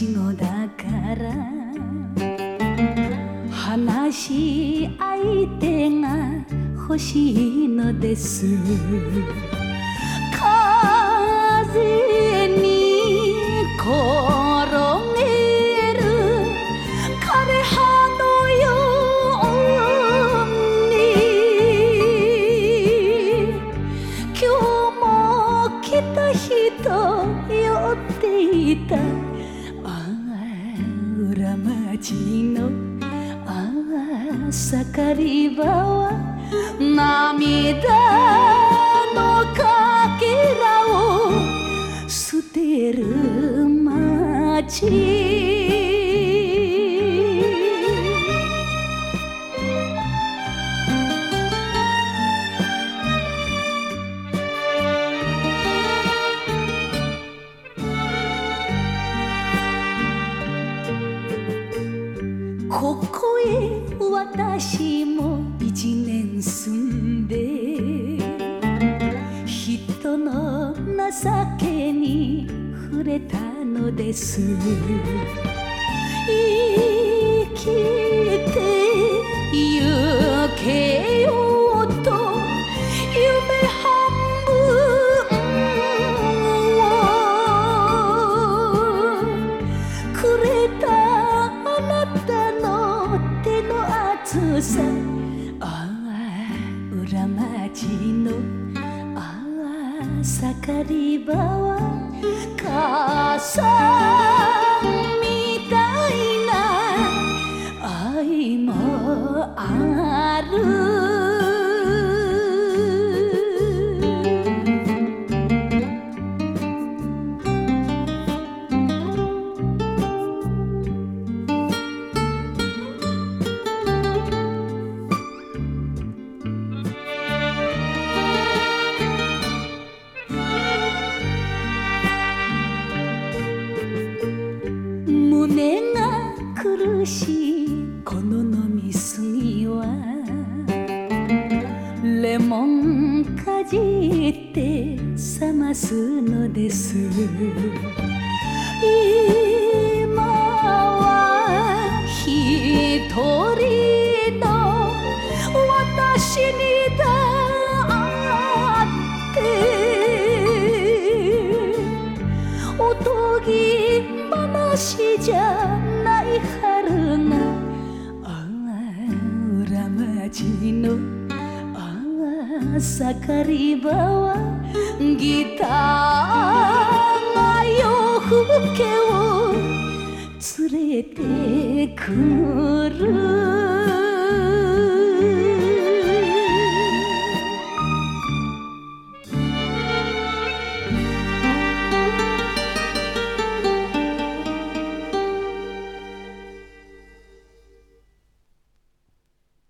ちごだから話し相手が欲しいのです。風に転げる枯葉のように今日も来た人酔っていた。ああ裏町の盛り場は涙のかけらを捨てる街。ここへ私も一年住んで人の情けに触れたのです。生きてゆけようと夢半分をくれたあなたの手の熱さ。ああ裏町の盛り場は母さんみたいな愛もある。胸が苦しいこの飲みすぎはレモンかじって冷ますのです。今は一人の私にだっておとぎ話じゃない春がああ裏町の盛り場はギターが夜更けを連れてくる。